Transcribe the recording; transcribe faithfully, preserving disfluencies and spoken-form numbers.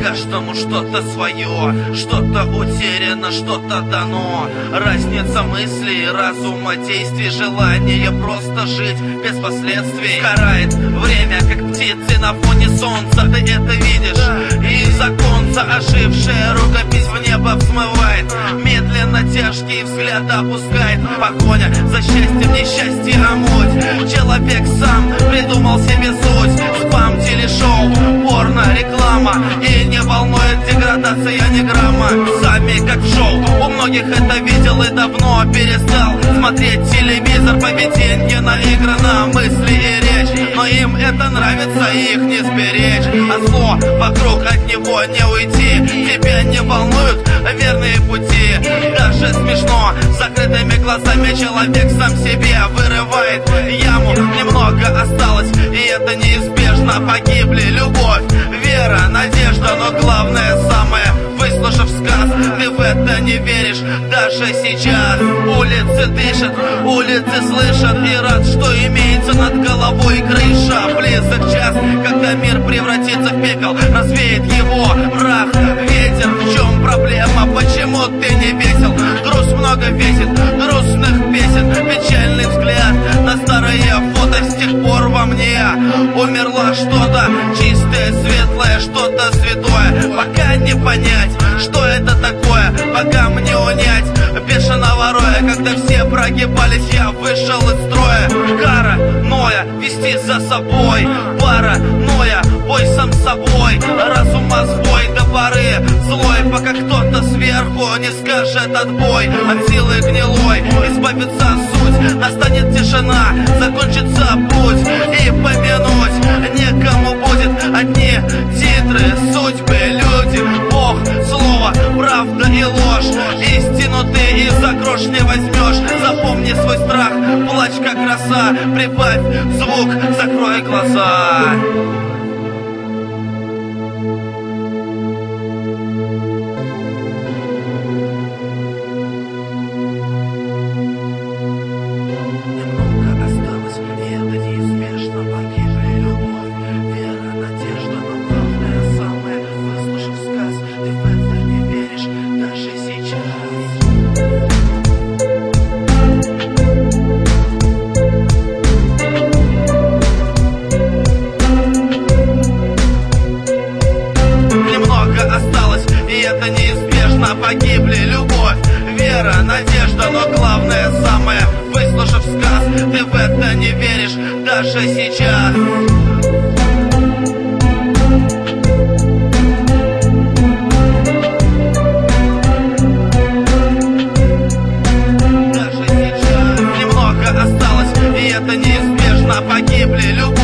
каждому что-то свое, что-то утеряно, что-то дано. Разница мыслей, разума, действий, желание просто жить без последствий. Карает время, как птицы на фоне солнца, ты это видишь. И законца ожившая рукопись в небо взмывает, медленно тяжкий взгляд опускает. Погоня за счастьем, несчастье омуть. Человек сам придумал себе суть. Спам, телешоу, порно, реклама. И не волнует деградация ни грамма. Сами как в шоу, у многих это видел и давно перестал смотреть телевизор. Поведение наиграно, мысли и речь, но им это нравится, их не сберечь. А зло вокруг, от него не уйти. Тебя не волнуют верные пути. Даже смешно, с закрытыми глазами человек сам себе вырывает яму. Немного осталось, и это неизбежно. Погибли любовь, вера, надежда, но главное самое, выслушав сказ, ты в это не веришь даже сейчас. Улицы дышат, улицы слышат, и рад, что имеется над головой крыша. Близок час, когда мир превратится в пепел, развеет его прах ветер. В чем проблема, почему ты не весел? Груз много весит, грустных песен, печальный взгляд на старые фото. С тех пор во мне умерло что-то чистое, светлое, что-то святое. Пока не понять, что это такое, пока мне унять бешеного роя. Когда все прогибались, я вышел из строя. Кара, ноя, вести за собой. Пара, ноя, бой сам с собой. Разума сбой до поры злой, пока кто-то сверху не скажет отбой. От силы гнилой избавится суть, настанет тишина, закончится путь. И помянуть некому будет, одни титры, судьбы, люди, Бог, слово, правда и ложь. Истину ты и за грош не возьмешь. Запомни свой страх, плачь как роса, прибавь звук, закрой глаза. Погибли любовь, вера, надежда, но главное самое, выслушав сказ, ты в это не веришь даже сейчас. Даже сейчас немного осталось, и это неизбежно. Погибли любовь,